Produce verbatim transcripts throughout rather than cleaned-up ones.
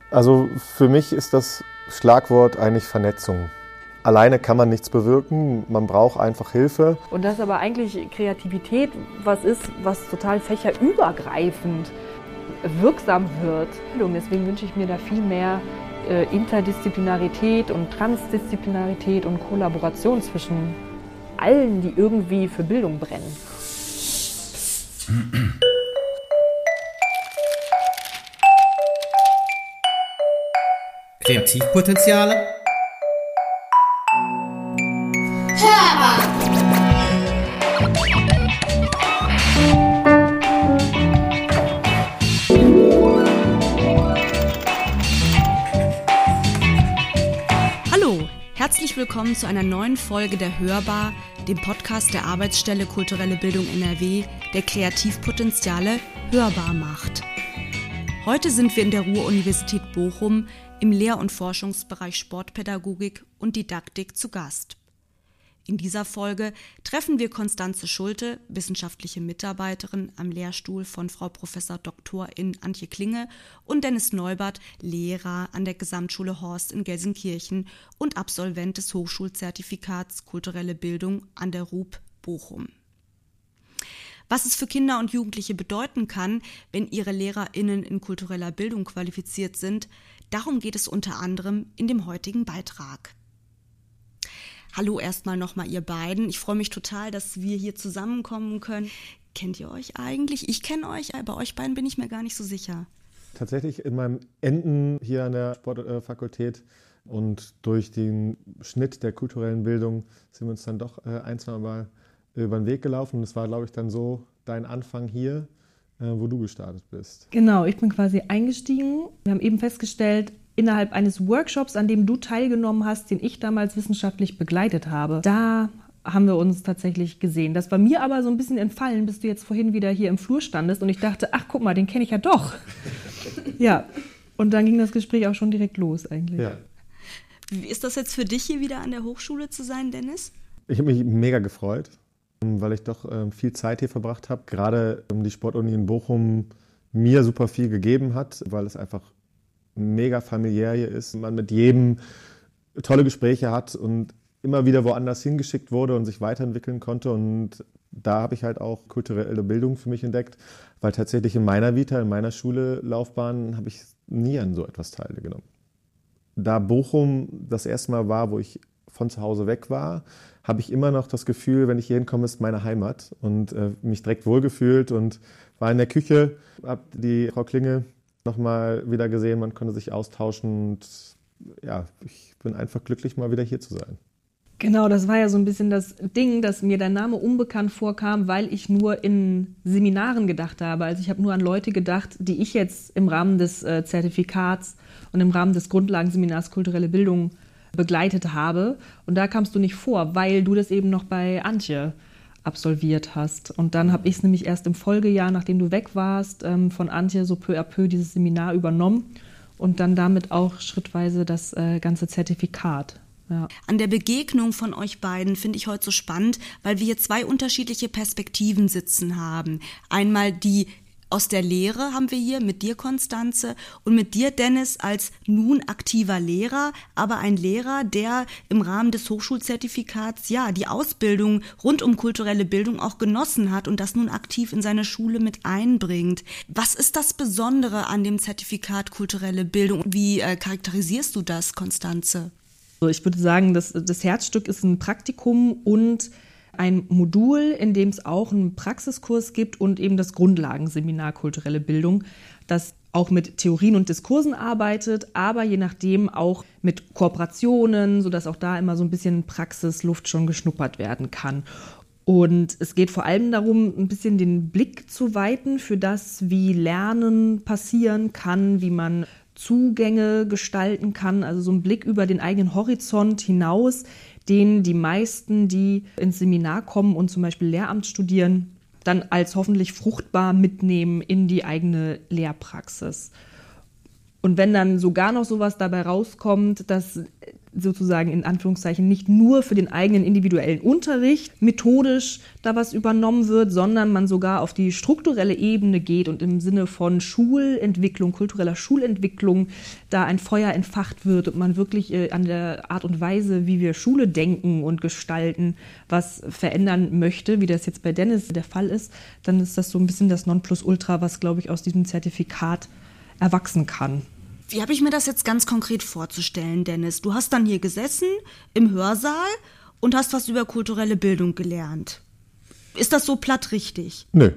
Also für mich ist das Schlagwort eigentlich Vernetzung. Alleine kann man nichts bewirken, man braucht einfach Hilfe. Und dass aber eigentlich Kreativität was ist, was total fächerübergreifend wirksam wird. Und deswegen wünsche ich mir da viel mehr äh, Interdisziplinarität und Transdisziplinarität und Kollaboration zwischen allen, die irgendwie für Bildung brennen. Kreativpotenziale? Hörbar! Hallo, herzlich willkommen zu einer neuen Folge der Hörbar, dem Podcast der Arbeitsstelle Kulturelle Bildung N R W, der Kreativpotenziale hörbar macht. Heute sind wir in der Ruhr-Universität Bochum im Lehr- und Forschungsbereich Sportpädagogik und Didaktik zu Gast. In dieser Folge treffen wir Constanze Schulte, wissenschaftliche Mitarbeiterin am Lehrstuhl von Frau Professor Doktorin Antje Klinge, und Dennis Neubert, Lehrer an der Gesamtschule Horst in Gelsenkirchen und Absolvent des Hochschulzertifikats Kulturelle Bildung an der R U B Bochum. Was es für Kinder und Jugendliche bedeuten kann, wenn ihre LehrerInnen in kultureller Bildung qualifiziert sind, darum geht es unter anderem in dem heutigen Beitrag. Hallo erstmal nochmal ihr beiden. Ich freue mich total, dass wir hier zusammenkommen können. Kennt ihr euch eigentlich? Ich kenne euch, aber bei euch beiden bin ich mir gar nicht so sicher. Tatsächlich in meinem Enden hier an der Sportfakultät und durch den Schnitt der kulturellen Bildung sind wir uns dann doch ein, zwei Mal über den Weg gelaufen. Und es war, glaube ich, dann so dein Anfang hier, wo du gestartet bist. Genau, ich bin quasi eingestiegen. Wir haben eben festgestellt, innerhalb eines Workshops, an dem du teilgenommen hast, den ich damals wissenschaftlich begleitet habe, da haben wir uns tatsächlich gesehen. Das war mir aber so ein bisschen entfallen, bis du jetzt vorhin wieder hier im Flur standest und ich dachte, ach guck mal, den kenne ich ja doch. Ja, und dann ging das Gespräch auch schon direkt los eigentlich. Ja. Wie ist das jetzt für dich, hier wieder an der Hochschule zu sein, Dennis? Ich habe mich mega gefreut, weil ich doch ähm, viel Zeit hier verbracht habe. Gerade ähm, die Sportuni in Bochum mir super viel gegeben hat, weil es einfach mega familiär hier ist. Man mit jedem tolle Gespräche hat und immer wieder woanders hingeschickt wurde und sich weiterentwickeln konnte. Und da habe ich halt auch kulturelle Bildung für mich entdeckt, weil tatsächlich in meiner Vita, in meiner Schule-Laufbahn habe ich nie an so etwas teilgenommen. Da Bochum das erste Mal war, wo ich von zu Hause weg war, habe ich immer noch das Gefühl, wenn ich hier hinkomme, ist meine Heimat und äh, mich direkt wohlgefühlt und war in der Küche, habe die Frau Klinge noch mal wieder gesehen, man konnte sich austauschen und ja, ich bin einfach glücklich, mal wieder hier zu sein. Genau, das war ja so ein bisschen das Ding, dass mir dein Name unbekannt vorkam, weil ich nur in Seminaren gedacht habe. Also ich habe nur an Leute gedacht, die ich jetzt im Rahmen des äh, Zertifikats und im Rahmen des Grundlagenseminars Kulturelle Bildung begleitet habe. Und da kamst du nicht vor, weil du das eben noch bei Antje absolviert hast. Und dann habe ich es nämlich erst im Folgejahr, nachdem du weg warst, ähm, von Antje so peu à peu dieses Seminar übernommen und dann damit auch schrittweise das äh, ganze Zertifikat. Ja. An der Begegnung von euch beiden finde ich heute so spannend, weil wir hier zwei unterschiedliche Perspektiven sitzen haben. Einmal die aus der Lehre haben wir hier mit dir, Constanze, und mit dir, Dennis, als nun aktiver Lehrer, aber ein Lehrer, der im Rahmen des Hochschulzertifikats ja die Ausbildung rund um kulturelle Bildung auch genossen hat und das nun aktiv in seine Schule mit einbringt. Was ist das Besondere an dem Zertifikat kulturelle Bildung? Wie äh, charakterisierst du das, Constanze? Also ich würde sagen, das, das Herzstück ist ein Praktikum und ein Modul, in dem es auch einen Praxiskurs gibt und eben das Grundlagenseminar Kulturelle Bildung, das auch mit Theorien und Diskursen arbeitet, aber je nachdem auch mit Kooperationen, sodass auch da immer so ein bisschen Praxisluft schon geschnuppert werden kann. Und es geht vor allem darum, ein bisschen den Blick zu weiten für das, wie Lernen passieren kann, wie man Zugänge gestalten kann, also so ein Blick über den eigenen Horizont hinaus, den die meisten, die ins Seminar kommen und zum Beispiel Lehramt studieren, dann als hoffentlich fruchtbar mitnehmen in die eigene Lehrpraxis. Und wenn dann sogar noch sowas dabei rauskommt, dass sozusagen in Anführungszeichen nicht nur für den eigenen individuellen Unterricht methodisch da was übernommen wird, sondern man sogar auf die strukturelle Ebene geht und im Sinne von Schulentwicklung, kultureller Schulentwicklung da ein Feuer entfacht wird und man wirklich äh, an der Art und Weise, wie wir Schule denken und gestalten, was verändern möchte, wie das jetzt bei Dennis der Fall ist, dann ist das so ein bisschen das Nonplusultra, was, glaube ich, aus diesem Zertifikat erwachsen kann. Wie habe ich mir das jetzt ganz konkret vorzustellen, Dennis? Du hast dann hier gesessen im Hörsaal und hast was über kulturelle Bildung gelernt. Ist das so platt richtig? Nö.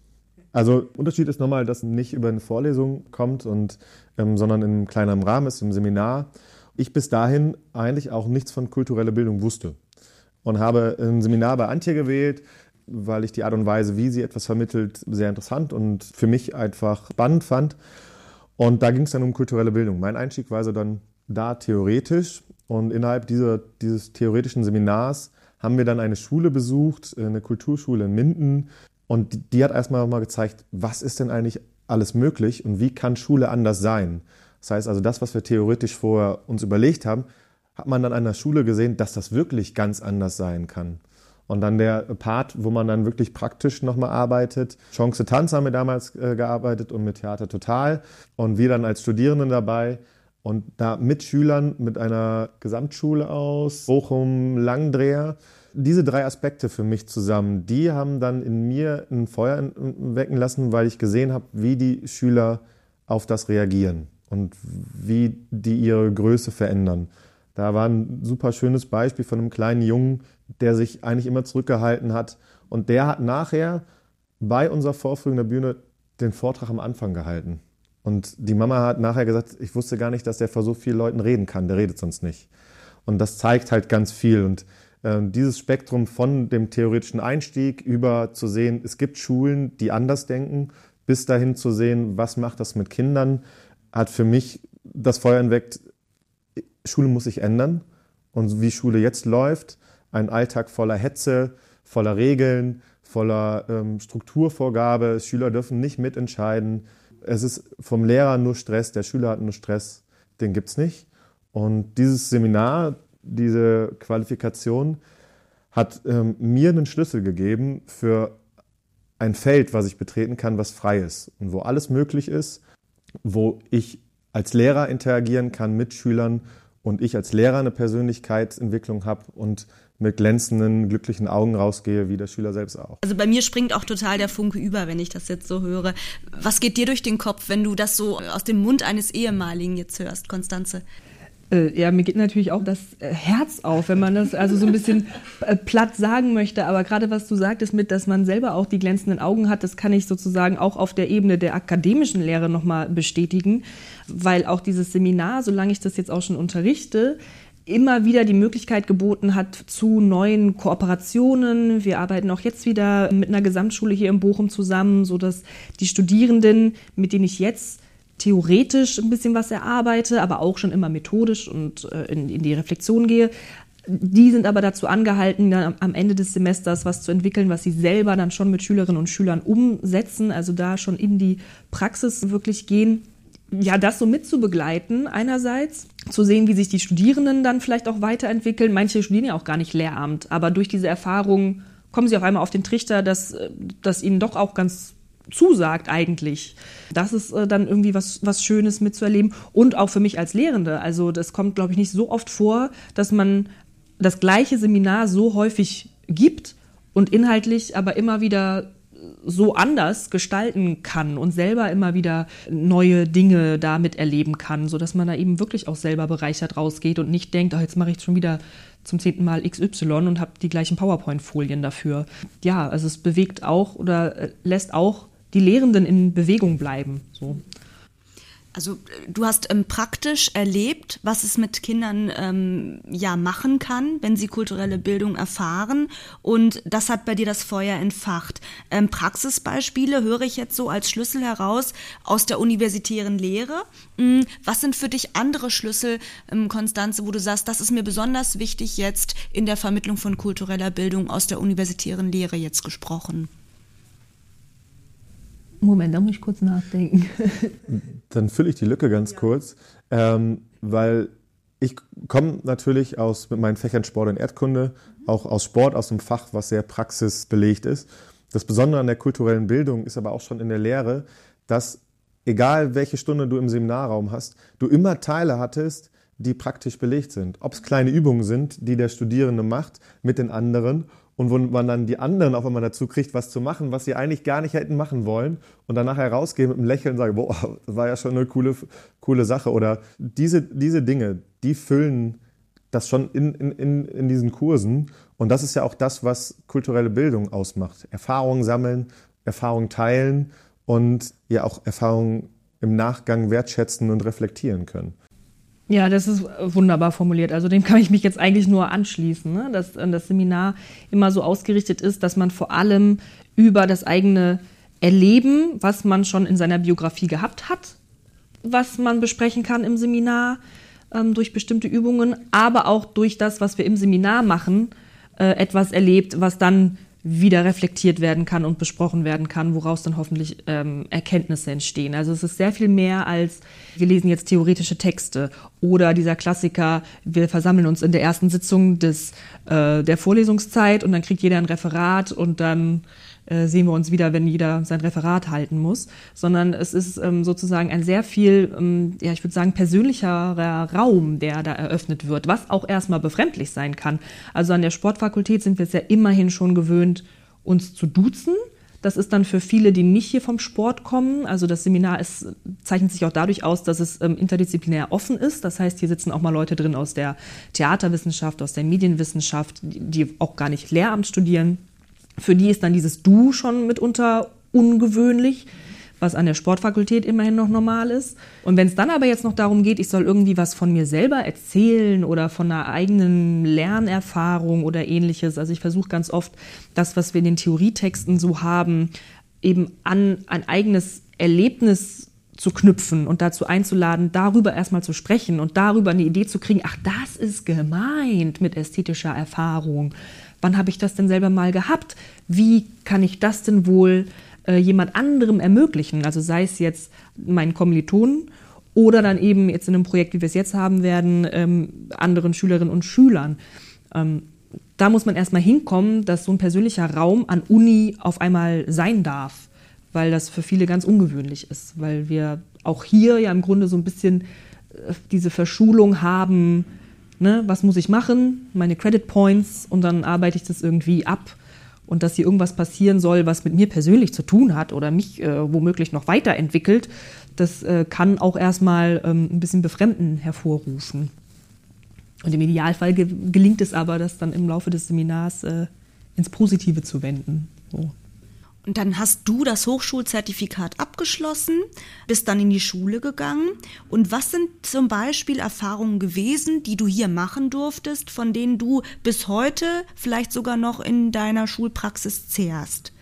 Also Unterschied ist nochmal, dass nicht über eine Vorlesung kommt, und, ähm, sondern in einem kleineren Rahmen ist, im Seminar. Ich bis dahin eigentlich auch nichts von kultureller Bildung wusste und habe ein Seminar bei Antje gewählt, weil ich die Art und Weise, wie sie etwas vermittelt, sehr interessant und für mich einfach spannend fand. Und da ging es dann um kulturelle Bildung. Mein Einstieg war also dann da theoretisch, und innerhalb dieser, dieses theoretischen Seminars haben wir dann eine Schule besucht, eine Kulturschule in Minden, und die, die hat erstmal mal gezeigt, was ist denn eigentlich alles möglich und wie kann Schule anders sein. Das heißt also, das, was wir theoretisch vorher uns überlegt haben, hat man dann an der Schule gesehen, dass das wirklich ganz anders sein kann. Und dann der Part, wo man dann wirklich praktisch nochmal arbeitet. Chance Tanz haben wir damals äh, gearbeitet und mit Theater Total. Und wir dann als Studierenden dabei. Und da mit Schülern, mit einer Gesamtschule aus Bochum, Langdreher. Diese drei Aspekte für mich zusammen, die haben dann in mir ein Feuer wecken lassen, weil ich gesehen habe, wie die Schüler auf das reagieren und wie die ihre Größe verändern. Da war ein super schönes Beispiel von einem kleinen Jungen, der sich eigentlich immer zurückgehalten hat. Und der hat nachher bei unserer Vorführung der Bühne den Vortrag am Anfang gehalten. Und die Mama hat nachher gesagt, ich wusste gar nicht, dass der vor so vielen Leuten reden kann. Der redet sonst nicht. Und das zeigt halt ganz viel. Und äh, dieses Spektrum von dem theoretischen Einstieg über zu sehen, es gibt Schulen, die anders denken, bis dahin zu sehen, was macht das mit Kindern, hat für mich das Feuer entweckt, Schule muss sich ändern. Und wie Schule jetzt läuft, ein Alltag voller Hetze, voller Regeln, voller ähm, Strukturvorgabe. Schüler dürfen nicht mitentscheiden. Es ist vom Lehrer nur Stress, der Schüler hat nur Stress. Den gibt's nicht. Und dieses Seminar, diese Qualifikation hat ähm, mir einen Schlüssel gegeben für ein Feld, was ich betreten kann, was frei ist und wo alles möglich ist, wo ich als Lehrer interagieren kann mit Schülern und ich als Lehrer eine Persönlichkeitsentwicklung habe und mit glänzenden, glücklichen Augen rausgehe, wie der Schüler selbst auch. Also bei mir springt auch total der Funke über, wenn ich das jetzt so höre. Was geht dir durch den Kopf, wenn du das so aus dem Mund eines Ehemaligen jetzt hörst, Constanze? Ja, mir geht natürlich auch das Herz auf, wenn man das also so ein bisschen platt sagen möchte. Aber gerade was du sagtest mit, dass man selber auch die glänzenden Augen hat, das kann ich sozusagen auch auf der Ebene der akademischen Lehre nochmal bestätigen. Weil auch dieses Seminar, solange ich das jetzt auch schon unterrichte, immer wieder die Möglichkeit geboten hat zu neuen Kooperationen. Wir arbeiten auch jetzt wieder mit einer Gesamtschule hier in Bochum zusammen, sodass die Studierenden, mit denen ich jetzt theoretisch ein bisschen was erarbeite, aber auch schon immer methodisch und äh, in, in die Reflexion gehe. Die sind aber dazu angehalten, dann am Ende des Semesters was zu entwickeln, was sie selber dann schon mit Schülerinnen und Schülern umsetzen, also da schon in die Praxis wirklich gehen. Ja, das so mitzubegleiten einerseits, zu sehen, wie sich die Studierenden dann vielleicht auch weiterentwickeln. Manche studieren ja auch gar nicht Lehramt, aber durch diese Erfahrung kommen sie auf einmal auf den Trichter, dass, dass ihnen doch auch ganz zusagt eigentlich. Das ist äh, dann irgendwie was, was Schönes mitzuerleben und auch für mich als Lehrende. Also das kommt, glaube ich, nicht so oft vor, dass man das gleiche Seminar so häufig gibt und inhaltlich aber immer wieder so anders gestalten kann und selber immer wieder neue Dinge damit erleben kann, sodass man da eben wirklich auch selber bereichert rausgeht und nicht denkt, oh, jetzt mache ich schon wieder zum zehnten Mal X Y und habe die gleichen PowerPoint-Folien dafür. Ja, also es bewegt auch oder lässt auch die Lehrenden in Bewegung bleiben. So. Also du hast ähm, praktisch erlebt, was es mit Kindern ähm, ja machen kann, wenn sie kulturelle Bildung erfahren, und das hat bei dir das Feuer entfacht. Ähm, Praxisbeispiele höre ich jetzt so als Schlüssel heraus aus der universitären Lehre. Ähm, was sind für dich andere Schlüssel, ähm, Constanze, wo du sagst, das ist mir besonders wichtig jetzt in der Vermittlung von kultureller Bildung aus der universitären Lehre jetzt gesprochen? Moment, da muss ich kurz nachdenken. Dann fülle ich die Lücke ganz ja. kurz, ähm, weil Ich komme natürlich aus, mit meinen Fächern Sport und Erdkunde, auch aus Sport, aus einem Fach, was sehr praxisbelegt ist. Das Besondere an der kulturellen Bildung ist aber auch schon in der Lehre, dass egal welche Stunde du im Seminarraum hast, du immer Teile hattest, die praktisch belegt sind. Ob es kleine Übungen sind, die der Studierende macht mit den anderen und wo man dann die anderen auf einmal dazu kriegt, was zu machen, was sie eigentlich gar nicht hätten machen wollen und danach herausgehen mit einem Lächeln und sagen, boah, das war ja schon eine coole, coole Sache. Oder diese, diese Dinge, die füllen das schon in, in, in diesen Kursen. Und das ist ja auch das, was kulturelle Bildung ausmacht. Erfahrungen sammeln, Erfahrungen teilen und ja auch Erfahrungen im Nachgang wertschätzen und reflektieren können. Ja, das ist wunderbar formuliert. Also dem kann ich mich jetzt eigentlich nur anschließen, ne? Dass das Seminar immer so ausgerichtet ist, dass man vor allem über das eigene Erleben, was man schon in seiner Biografie gehabt hat, was man besprechen kann im Seminar, ähm, durch bestimmte Übungen, aber auch durch das, was wir im Seminar machen, äh, etwas erlebt, was dann wieder reflektiert werden kann und besprochen werden kann, woraus dann hoffentlich ähm, Erkenntnisse entstehen. Also es ist sehr viel mehr als, wir lesen jetzt theoretische Texte oder dieser Klassiker, wir versammeln uns in der ersten Sitzung des, äh, der Vorlesungszeit und dann kriegt jeder ein Referat und dann äh, sehen wir uns wieder, wenn jeder sein Referat halten muss, sondern es ist ähm, sozusagen ein sehr viel, ähm, ja, ich würde sagen, persönlicherer Raum, der da eröffnet wird, was auch erstmal befremdlich sein kann. Also an der Sportfakultät sind wir es ja immerhin schon gewöhnt, uns zu duzen. Das ist dann für viele, die nicht hier vom Sport kommen. Also das Seminar ist, zeichnet sich auch dadurch aus, dass es ähm, interdisziplinär offen ist. Das heißt, hier sitzen auch mal Leute drin aus der Theaterwissenschaft, aus der Medienwissenschaft, die, die auch gar nicht Lehramt studieren. Für die ist dann dieses Du schon mitunter ungewöhnlich, was an der Sportfakultät immerhin noch normal ist. Und wenn es dann aber jetzt noch darum geht, ich soll irgendwie was von mir selber erzählen oder von einer eigenen Lernerfahrung oder ähnliches, also ich versuche ganz oft, das, was wir in den Theorietexten so haben, eben an ein eigenes Erlebnis zu knüpfen und dazu einzuladen, darüber erstmal zu sprechen und darüber eine Idee zu kriegen, ach, das ist gemeint mit ästhetischer Erfahrung. Wann habe ich das denn selber mal gehabt? Wie kann ich das denn wohl äh, jemand anderem ermöglichen? Also sei es jetzt meinen Kommilitonen oder dann eben jetzt in einem Projekt, wie wir es jetzt haben werden, ähm, anderen Schülerinnen und Schülern. Ähm, da muss man erstmal hinkommen, dass so ein persönlicher Raum an Uni auf einmal sein darf, weil das für viele ganz ungewöhnlich ist, weil wir auch hier ja im Grunde so ein bisschen äh, diese Verschulung haben. Ne, was muss ich machen? Meine Credit Points und dann arbeite ich das irgendwie ab. Und dass hier irgendwas passieren soll, was mit mir persönlich zu tun hat oder mich äh, womöglich noch weiterentwickelt, das äh, kann auch erstmal ähm, ein bisschen Befremden hervorrufen. Und im Idealfall ge- gelingt es aber, das dann im Laufe des Seminars äh, ins Positive zu wenden. So. Und dann hast du das Hochschulzertifikat abgeschlossen, bist dann in die Schule gegangen. Und was sind zum Beispiel Erfahrungen gewesen, die du hier machen durftest, von denen du bis heute vielleicht sogar noch in deiner Schulpraxis zehrst?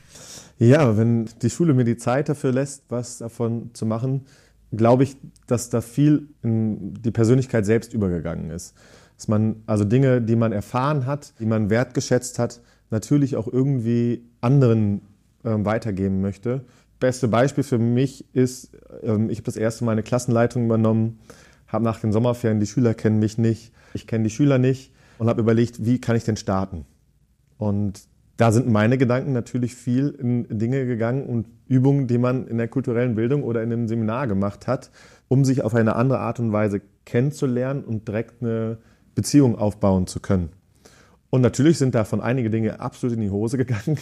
Ja, wenn die Schule mir die Zeit dafür lässt, was davon zu machen, glaube ich, dass da viel in die Persönlichkeit selbst übergegangen ist. Dass man also Dinge, die man erfahren hat, die man wertgeschätzt hat, natürlich auch irgendwie anderen ähm, weitergeben möchte. Beste Beispiel für mich ist, ähm, ich habe das erste Mal eine Klassenleitung übernommen, habe nach den Sommerferien, die Schüler kennen mich nicht, ich kenne die Schüler nicht und habe überlegt, wie kann ich denn starten? Und da sind meine Gedanken natürlich viel in Dinge gegangen und Übungen, die man in der kulturellen Bildung oder in einem Seminar gemacht hat, um sich auf eine andere Art und Weise kennenzulernen und direkt eine Beziehung aufbauen zu können. Und natürlich sind davon einige Dinge absolut in die Hose gegangen,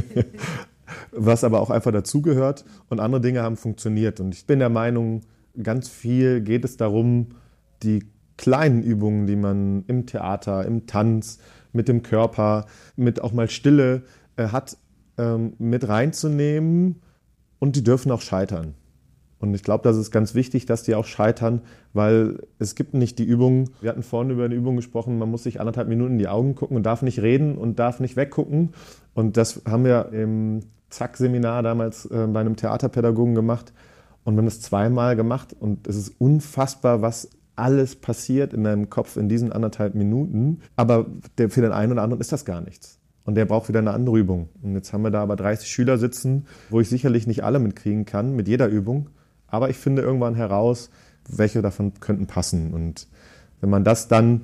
was aber auch einfach dazugehört. Und andere Dinge haben funktioniert. Und ich bin der Meinung, ganz viel geht es darum, die kleinen Übungen, die man im Theater, im Tanz, mit dem Körper, mit auch mal Stille äh, hat, ähm, mit reinzunehmen. Und die dürfen auch scheitern. Und ich glaube, das ist ganz wichtig, dass die auch scheitern, weil es gibt nicht die Übung, wir hatten vorhin über eine Übung gesprochen, man muss sich anderthalb Minuten in die Augen gucken und darf nicht reden und darf nicht weggucken. Und das haben wir im Zack-Seminar damals äh, bei einem Theaterpädagogen gemacht. Und wir haben das zweimal gemacht und es ist unfassbar, was alles passiert in deinem Kopf in diesen anderthalb Minuten. Aber der, für den einen oder anderen ist das gar nichts. Und der braucht wieder eine andere Übung. Und jetzt haben wir da aber dreißig Schüler sitzen, wo ich sicherlich nicht alle mitkriegen kann, mit jeder Übung. Aber ich finde irgendwann heraus, welche davon könnten passen. Und Wenn man das dann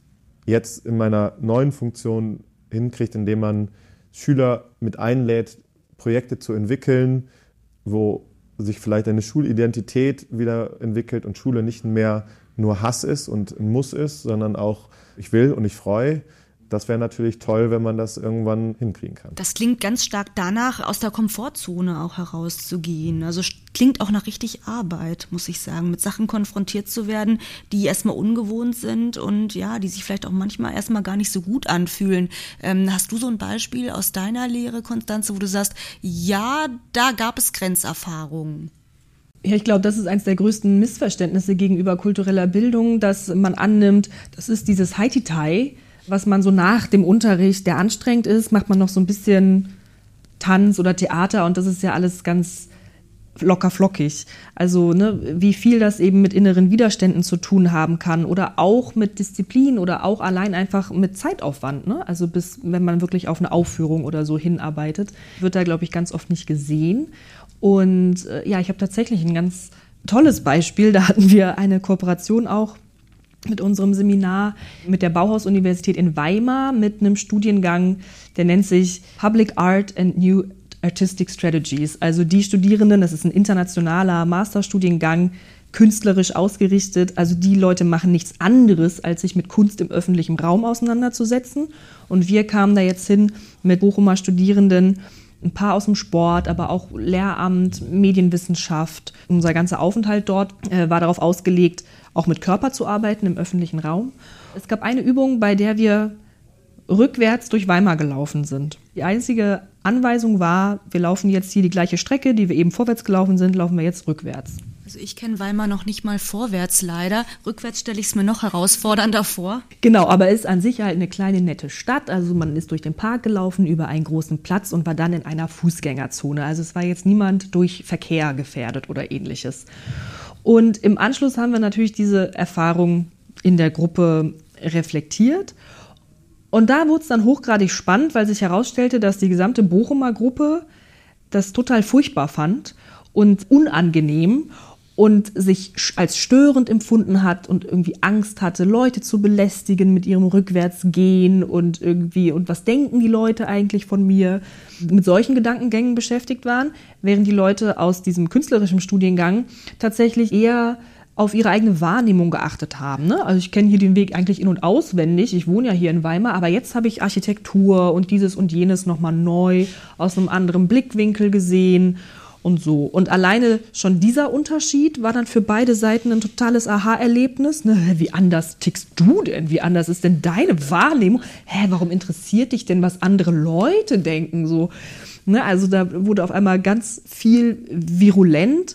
jetzt in meiner neuen Funktion hinkriegt, indem man Schüler mit einlädt, Projekte zu entwickeln, wo sich vielleicht eine Schulidentität wieder entwickelt und Schule nicht mehr nur Hass ist und ein Muss ist, sondern auch ich will und ich freue. Das wäre natürlich toll, wenn man das irgendwann hinkriegen kann. Das klingt ganz stark danach, aus der Komfortzone auch herauszugehen. Also klingt auch nach richtig Arbeit, muss ich sagen, mit Sachen konfrontiert zu werden, die erstmal ungewohnt sind und ja, die sich vielleicht auch manchmal erstmal gar nicht so gut anfühlen. Ähm, hast du so ein Beispiel aus deiner Lehre, Konstanze, wo du sagst, ja, da gab es Grenzerfahrungen? Ja, ich glaube, das ist eines der größten Missverständnisse gegenüber kultureller Bildung, dass man annimmt, das ist dieses Haititai, was man so nach dem Unterricht, der anstrengend ist, macht man noch so ein bisschen Tanz oder Theater und das ist ja alles ganz locker flockig. Also ne, wie viel das eben mit inneren Widerständen zu tun haben kann oder auch mit Disziplin oder auch allein einfach mit Zeitaufwand. Ne? Also bis, wenn man wirklich auf eine Aufführung oder so hinarbeitet, wird da, glaube ich, ganz oft nicht gesehen. Und äh, ja, ich habe tatsächlich ein ganz tolles Beispiel. Da hatten wir eine Kooperation auch mit unserem Seminar mit der Bauhaus-Universität in Weimar mit einem Studiengang, der nennt sich Public Art and New Artistic Strategies. Also die Studierenden, das ist ein internationaler Masterstudiengang, künstlerisch ausgerichtet. Also die Leute machen nichts anderes, als sich mit Kunst im öffentlichen Raum auseinanderzusetzen. Und wir kamen da jetzt hin mit Bochumer Studierenden, ein paar aus dem Sport, aber auch Lehramt, Medienwissenschaft. Unser ganzer Aufenthalt dort äh, war darauf ausgelegt, auch mit Körper zu arbeiten im öffentlichen Raum. Es gab eine Übung, bei der wir rückwärts durch Weimar gelaufen sind. Die einzige Anweisung war, wir laufen jetzt hier die gleiche Strecke, die wir eben vorwärts gelaufen sind, laufen wir jetzt rückwärts. Also ich kenne Weimar noch nicht mal vorwärts leider. Rückwärts stelle ich es mir noch herausfordernder vor. Genau, aber es ist an sich halt eine kleine, nette Stadt. Also man ist durch den Park gelaufen, über einen großen Platz und war dann in einer Fußgängerzone. Also es war jetzt niemand durch Verkehr gefährdet oder ähnliches. Und im Anschluss haben wir natürlich diese Erfahrung in der Gruppe reflektiert. Und da wurde es dann hochgradig spannend, weil sich herausstellte, dass die gesamte Bochumer Gruppe das total furchtbar fand und unangenehm und sich als störend empfunden hat und irgendwie Angst hatte, Leute zu belästigen mit ihrem Rückwärtsgehen und irgendwie, und was denken die Leute eigentlich von mir, mit solchen Gedankengängen beschäftigt waren, während die Leute aus diesem künstlerischen Studiengang tatsächlich eher auf ihre eigene Wahrnehmung geachtet haben. Ne? Also ich kenne hier den Weg eigentlich in- und auswendig, ich wohne ja hier in Weimar, aber jetzt habe ich Architektur und dieses und jenes nochmal neu aus einem anderen Blickwinkel gesehen. Und so. Und alleine schon dieser Unterschied war dann für beide Seiten ein totales Aha-Erlebnis. Ne? Wie anders tickst du denn? Wie anders ist denn deine Wahrnehmung? Hä, warum interessiert dich denn, was andere Leute denken? So, ne? Also da wurde auf einmal ganz viel virulent.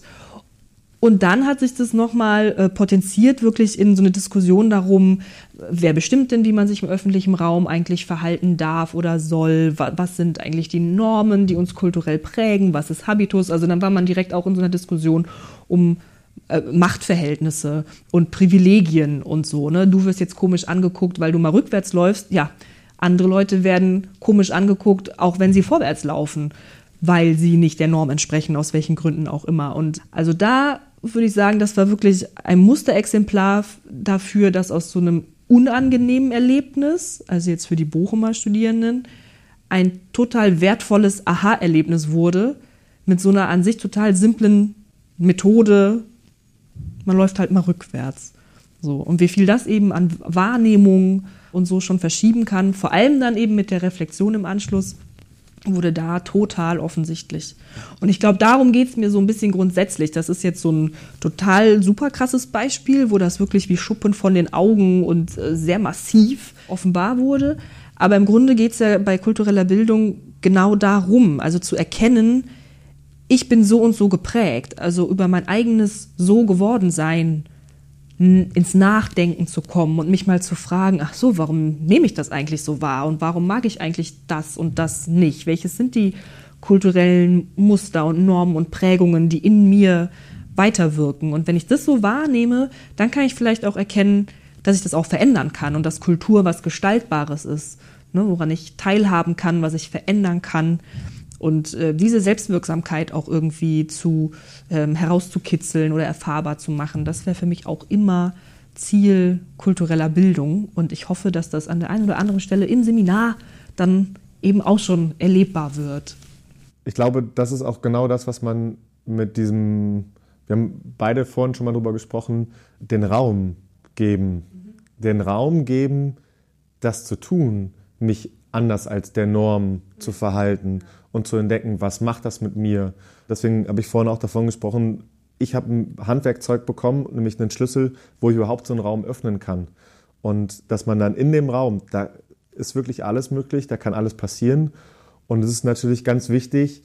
Und dann hat sich das nochmal äh, potenziert, wirklich in so eine Diskussion darum, wer bestimmt denn, wie man sich im öffentlichen Raum eigentlich verhalten darf oder soll, was, was sind eigentlich die Normen, die uns kulturell prägen, was ist Habitus. Also dann war man direkt auch in so einer Diskussion um äh, Machtverhältnisse und Privilegien und so. Ne? Du wirst jetzt komisch angeguckt, weil du mal rückwärts läufst. Ja, andere Leute werden komisch angeguckt, auch wenn sie vorwärts laufen, weil sie nicht der Norm entsprechen, aus welchen Gründen auch immer. Und also da würde ich sagen, das war wirklich ein Musterexemplar dafür, dass aus so einem unangenehmen Erlebnis, also jetzt für die Bochumer Studierenden, ein total wertvolles Aha-Erlebnis wurde, mit so einer an sich total simplen Methode, man läuft halt mal rückwärts. So. Und wie viel das eben an Wahrnehmung und so schon verschieben kann, vor allem dann eben mit der Reflexion im Anschluss, wurde da total offensichtlich. Und ich glaube, darum geht es mir so ein bisschen grundsätzlich. Das ist jetzt so ein total super krasses Beispiel, wo das wirklich wie Schuppen von den Augen und äh, sehr massiv offenbar wurde. Aber im Grunde geht es ja bei kultureller Bildung genau darum, also zu erkennen, ich bin so und so geprägt, also über mein eigenes So-geworden-Sein ins Nachdenken zu kommen und mich mal zu fragen, ach so, warum nehme ich das eigentlich so wahr und warum mag ich eigentlich das und das nicht? Welches sind die kulturellen Muster und Normen und Prägungen, die in mir weiterwirken? Und wenn ich das so wahrnehme, dann kann ich vielleicht auch erkennen, dass ich das auch verändern kann und dass Kultur was Gestaltbares ist, ne, woran ich teilhaben kann, was ich verändern kann. Und äh, diese Selbstwirksamkeit auch irgendwie zu ähm, herauszukitzeln oder erfahrbar zu machen, das wäre für mich auch immer Ziel kultureller Bildung. Und ich hoffe, dass das an der einen oder anderen Stelle im Seminar dann eben auch schon erlebbar wird. Ich glaube, das ist auch genau das, was man mit diesem, wir haben beide vorhin schon mal drüber gesprochen, den Raum geben. Mhm. Den Raum geben, das zu tun, mich anders als der Norm zu verhalten und zu entdecken, was macht das mit mir. Deswegen habe ich vorhin auch davon gesprochen, ich habe ein Handwerkzeug bekommen, nämlich einen Schlüssel, wo ich überhaupt so einen Raum öffnen kann. Und dass man dann in dem Raum, da ist wirklich alles möglich, da kann alles passieren. Und es ist natürlich ganz wichtig,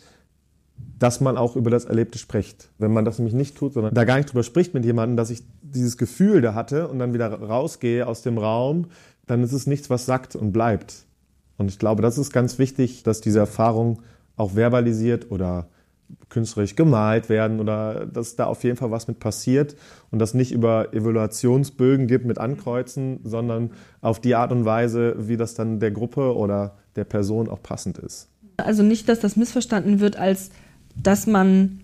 dass man auch über das Erlebte spricht. Wenn man das nämlich nicht tut, sondern da gar nicht drüber spricht mit jemandem, dass ich dieses Gefühl da hatte und dann wieder rausgehe aus dem Raum, dann ist es nichts, was sagt und bleibt. Und ich glaube, das ist ganz wichtig, dass diese Erfahrungen auch verbalisiert oder künstlerisch gemalt werden oder dass da auf jeden Fall was mit passiert und das nicht über Evaluationsbögen gibt mit Ankreuzen, sondern auf die Art und Weise, wie das dann der Gruppe oder der Person auch passend ist. Also nicht, dass das missverstanden wird, als dass man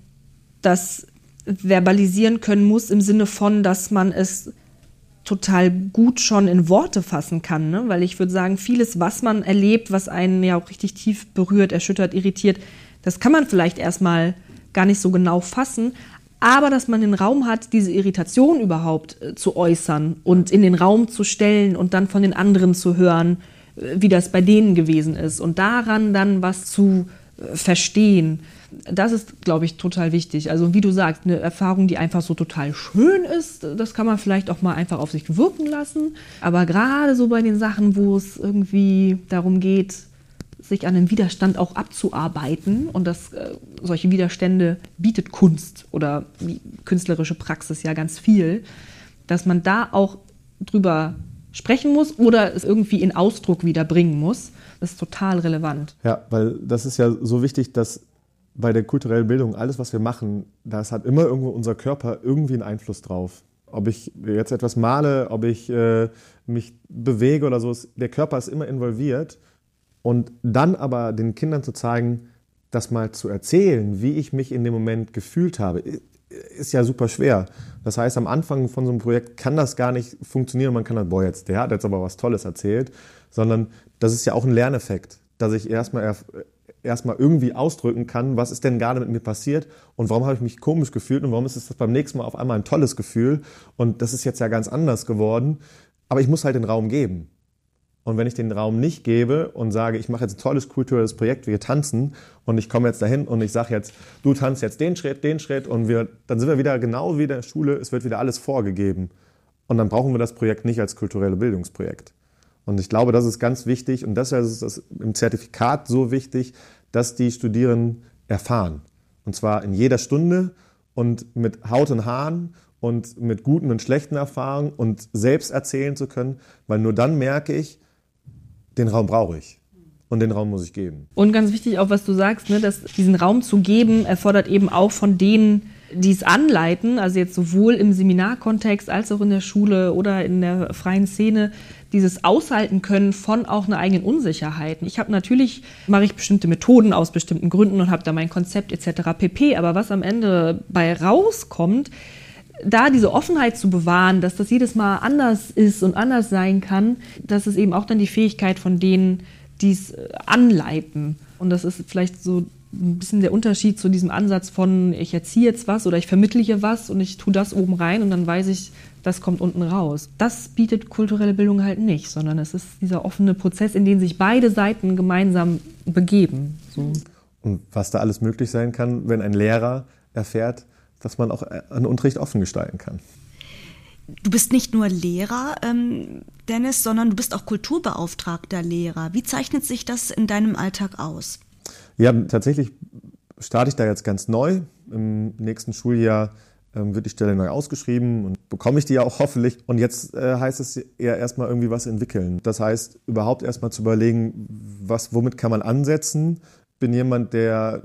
das verbalisieren können muss im Sinne von, dass man es total gut schon in Worte fassen kann, ne? Weil ich würde sagen, vieles, was man erlebt, was einen ja auch richtig tief berührt, erschüttert, irritiert, das kann man vielleicht erstmal gar nicht so genau fassen, aber dass man den Raum hat, diese Irritation überhaupt äh, zu äußern und in den Raum zu stellen und dann von den anderen zu hören, äh, wie das bei denen gewesen ist und daran dann was zu äh, verstehen. Das ist, glaube ich, total wichtig. Also wie du sagst, eine Erfahrung, die einfach so total schön ist, das kann man vielleicht auch mal einfach auf sich wirken lassen. Aber gerade so bei den Sachen, wo es irgendwie darum geht, sich an einem Widerstand auch abzuarbeiten und das, äh, solche Widerstände bietet Kunst oder künstlerische Praxis ja ganz viel, dass man da auch drüber sprechen muss oder es irgendwie in Ausdruck wieder bringen muss. Das ist total relevant. Ja, weil das ist ja so wichtig, dass bei der kulturellen Bildung, alles, was wir machen, das hat immer irgendwo unser Körper irgendwie einen Einfluss drauf. Ob ich jetzt etwas male, ob ich äh, mich bewege oder so, ist, der Körper ist immer involviert. Und dann aber den Kindern zu zeigen, das mal zu erzählen, wie ich mich in dem Moment gefühlt habe, ist ja super schwer. Das heißt, am Anfang von so einem Projekt kann das gar nicht funktionieren. Man kann dann, boah, jetzt, der hat jetzt aber was Tolles erzählt. Sondern das ist ja auch ein Lerneffekt, dass ich erstmal erstmal irgendwie ausdrücken kann, was ist denn gerade mit mir passiert und warum habe ich mich komisch gefühlt und warum ist es beim nächsten Mal auf einmal ein tolles Gefühl und das ist jetzt ja ganz anders geworden. Aber ich muss halt den Raum geben. Und wenn ich den Raum nicht gebe und sage, ich mache jetzt ein tolles kulturelles Projekt, wir tanzen und ich komme jetzt dahin und ich sage jetzt, du tanzt jetzt den Schritt, den Schritt und wir, dann sind wir wieder genau wie in der Schule, es wird wieder alles vorgegeben. Und dann brauchen wir das Projekt nicht als kulturelle Bildungsprojekt. Und ich glaube, das ist ganz wichtig und deshalb ist es im Zertifikat so wichtig, dass die Studierenden erfahren. Und zwar in jeder Stunde und mit Haut und Haaren und mit guten und schlechten Erfahrungen und selbst erzählen zu können, weil nur dann merke ich, den Raum brauche ich und den Raum muss ich geben. Und ganz wichtig auch, was du sagst, ne, dass diesen Raum zu geben, erfordert eben auch von denen, die es anleiten, also jetzt sowohl im Seminarkontext als auch in der Schule oder in der freien Szene, dieses Aushalten können von auch einer eigenen Unsicherheit. Ich habe natürlich, mache ich bestimmte Methoden aus bestimmten Gründen und habe da mein Konzept et cetera pp. Aber was am Ende bei rauskommt, da diese Offenheit zu bewahren, dass das jedes Mal anders ist und anders sein kann, das ist eben auch dann die Fähigkeit von denen, die es anleiten. Und das ist vielleicht so ein bisschen der Unterschied zu diesem Ansatz von, ich erziehe jetzt was oder ich vermittle hier was und ich tue das oben rein und dann weiß ich, das kommt unten raus. Das bietet kulturelle Bildung halt nicht, sondern es ist dieser offene Prozess, in den sich beide Seiten gemeinsam begeben. So. Und was da alles möglich sein kann, wenn ein Lehrer erfährt, dass man auch einen Unterricht offen gestalten kann. Du bist nicht nur Lehrer, ähm, Dennis, sondern du bist auch kulturbeauftragter Lehrer. Wie zeichnet sich das in deinem Alltag aus? Ja, tatsächlich starte ich da jetzt ganz neu. Im nächsten Schuljahr ähm, wird die Stelle neu ausgeschrieben und bekomme ich die ja auch hoffentlich. Und jetzt äh, heißt es eher erstmal irgendwie was entwickeln. Das heißt, überhaupt erstmal zu überlegen, was, womit kann man ansetzen. Ich bin jemand, der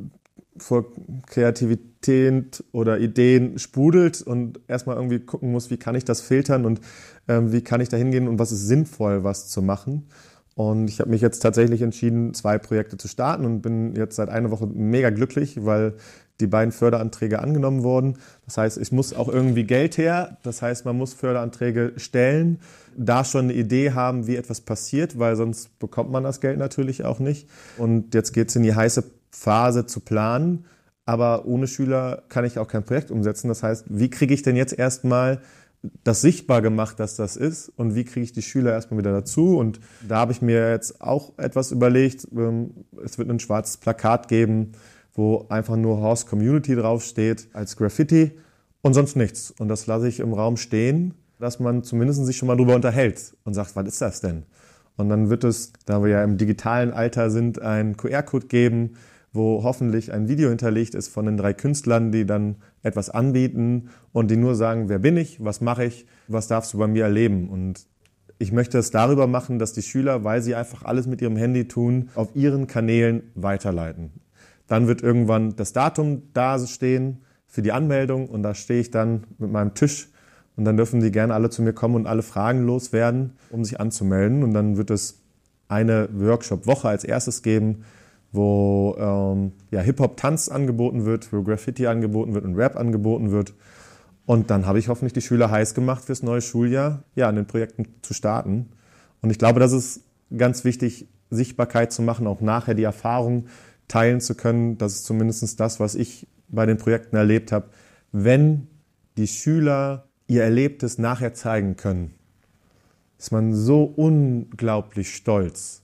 vor Kreativität oder Ideen sprudelt und erstmal irgendwie gucken muss, wie kann ich das filtern und ähm, wie kann ich da hingehen und was ist sinnvoll, was zu machen. Und ich habe mich jetzt tatsächlich entschieden, zwei Projekte zu starten und bin jetzt seit einer Woche mega glücklich, weil die beiden Förderanträge angenommen worden. Das heißt, es muss auch irgendwie Geld her. Das heißt, man muss Förderanträge stellen, da schon eine Idee haben, wie etwas passiert, weil sonst bekommt man das Geld natürlich auch nicht. Und jetzt geht es in die heiße Phase zu planen. Aber ohne Schüler kann ich auch kein Projekt umsetzen. Das heißt, wie kriege ich denn jetzt erstmal das sichtbar gemacht, dass das ist, und wie kriege ich die Schüler erstmal wieder dazu? Und da habe ich mir jetzt auch etwas überlegt. Es wird ein schwarzes Plakat geben, wo einfach nur Horst Community draufsteht als Graffiti und sonst nichts. Und das lasse ich im Raum stehen, dass man zumindest sich schon mal drüber unterhält und sagt, was ist das denn? Und dann wird es, da wir ja im digitalen Alter sind, einen Q R-Code geben, wo hoffentlich ein Video hinterlegt ist von den drei Künstlern, die dann etwas anbieten und die nur sagen, wer bin ich, was mache ich, was darfst du bei mir erleben. Und ich möchte es darüber machen, dass die Schüler, weil sie einfach alles mit ihrem Handy tun, auf ihren Kanälen weiterleiten. Dann wird irgendwann das Datum da stehen für die Anmeldung und da stehe ich dann mit meinem Tisch und dann dürfen die gerne alle zu mir kommen und alle Fragen loswerden, um sich anzumelden. Und dann wird es eine Workshop-Woche als erstes geben, wo ähm, ja, Hip-Hop-Tanz angeboten wird, wo Graffiti angeboten wird und Rap angeboten wird. Und dann habe ich hoffentlich die Schüler heiß gemacht, fürs neue Schuljahr ja, an den Projekten zu starten. Und ich glaube, das ist ganz wichtig, Sichtbarkeit zu machen, auch nachher die Erfahrung teilen zu können. Das ist zumindest das, was ich bei den Projekten erlebt habe. Wenn die Schüler ihr Erlebtes nachher zeigen können, ist man so unglaublich stolz,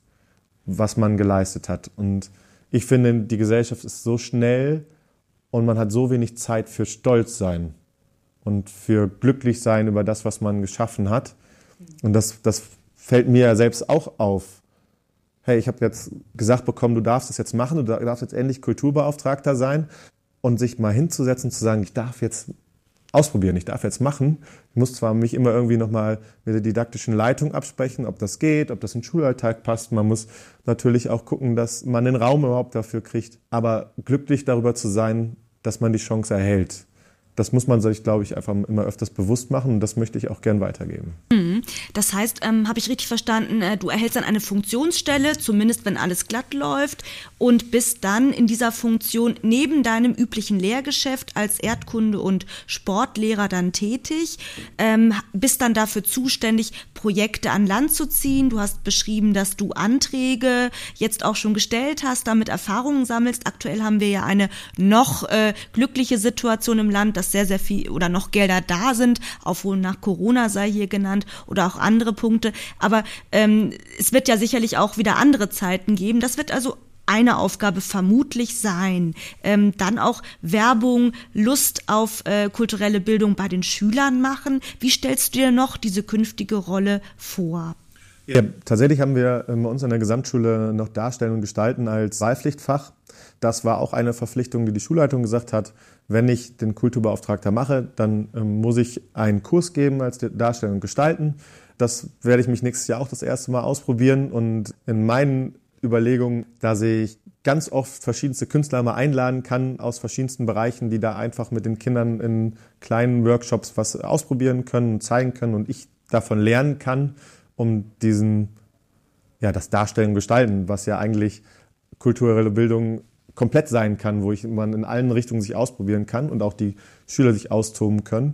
was man geleistet hat. Und ich finde, die Gesellschaft ist so schnell und man hat so wenig Zeit für Stolz sein und für glücklich sein über das, was man geschaffen hat. Und das, das fällt mir ja selbst auch auf. Hey, ich habe jetzt gesagt bekommen, du darfst das jetzt machen, du darfst jetzt endlich Kulturbeauftragter sein, und sich mal hinzusetzen, zu sagen, ich darf jetzt ausprobieren, ich darf jetzt machen. Ich muss zwar mich immer irgendwie nochmal mit der didaktischen Leitung absprechen, ob das geht, ob das in den Schulalltag passt. Man muss natürlich auch gucken, dass man den Raum überhaupt dafür kriegt. Aber glücklich darüber zu sein, dass man die Chance erhält, das muss man sich, glaube ich, einfach immer öfters bewusst machen, und das möchte ich auch gern weitergeben. Das heißt, ähm, habe ich richtig verstanden, äh, du erhältst dann eine Funktionsstelle, zumindest wenn alles glatt läuft, und bist dann in dieser Funktion neben deinem üblichen Lehrgeschäft als Erdkunde- und Sportlehrer dann tätig, ähm, bist dann dafür zuständig, Projekte an Land zu ziehen. Du hast beschrieben, dass du Anträge jetzt auch schon gestellt hast, damit Erfahrungen sammelst. Aktuell haben wir ja eine noch äh, glückliche Situation im Land, dass sehr, sehr viel oder noch Gelder da sind, auch wohl nach Corona sei hier genannt, oder auch andere Punkte. Aber ähm, es wird ja sicherlich auch wieder andere Zeiten geben. Das wird also eine Aufgabe vermutlich sein. Ähm, dann auch Werbung, Lust auf äh, kulturelle Bildung bei den Schülern machen. Wie stellst du dir noch diese künftige Rolle vor? Ja, tatsächlich haben wir bei uns an der Gesamtschule noch Darstellen und Gestalten als Wahlpflichtfach. Das war auch eine Verpflichtung, die die Schulleitung gesagt hat, wenn ich den Kulturbeauftragter mache, dann ähm, muss ich einen Kurs geben als Darstellen und Gestalten. Das werde ich mich nächstes Jahr auch das erste Mal ausprobieren. Und in meinen Überlegungen, dass ich ganz oft verschiedenste Künstler mal einladen kann aus verschiedensten Bereichen, die da einfach mit den Kindern in kleinen Workshops was ausprobieren können und zeigen können und ich davon lernen kann, um diesen, ja, das Darstellen und Gestalten, was ja eigentlich kulturelle Bildung komplett sein kann, wo ich, man in allen Richtungen sich ausprobieren kann und auch die Schüler sich austoben können.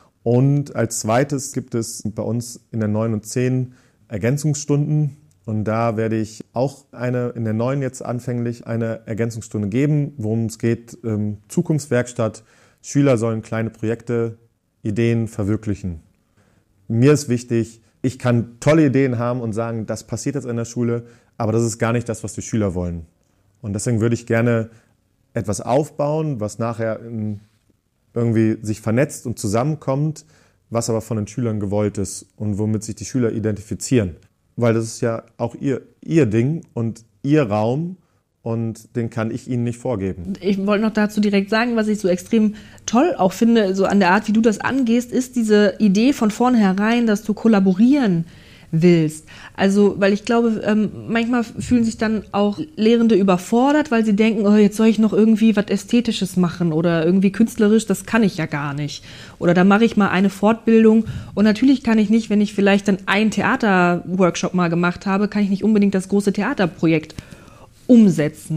Und als zweites gibt es bei uns in der neun und zehn Ergänzungsstunden. Und da werde ich auch eine, in der neun jetzt anfänglich eine Ergänzungsstunde geben, worum es geht, ähm, Zukunftswerkstatt. Schüler sollen kleine Projekte, Ideen verwirklichen. Mir ist wichtig, ich kann tolle Ideen haben und sagen, das passiert jetzt in der Schule, aber das ist gar nicht das, was die Schüler wollen. Und deswegen würde ich gerne etwas aufbauen, was nachher in, irgendwie sich vernetzt und zusammenkommt, was aber von den Schülern gewollt ist und womit sich die Schüler identifizieren. Weil das ist ja auch ihr, ihr Ding und ihr Raum, und den kann ich ihnen nicht vorgeben. Ich wollte noch dazu direkt sagen, was ich so extrem toll auch finde, so an der Art, wie du das angehst, ist diese Idee von vornherein, dass du kollaborieren willst. Also, weil ich glaube, ähm, manchmal fühlen sich dann auch Lehrende überfordert, weil sie denken, oh, jetzt soll ich noch irgendwie was Ästhetisches machen oder irgendwie künstlerisch, das kann ich ja gar nicht. Oder da mache ich mal eine Fortbildung, und natürlich kann ich nicht, wenn ich vielleicht dann einen Theaterworkshop mal gemacht habe, kann ich nicht unbedingt das große Theaterprojekt umsetzen.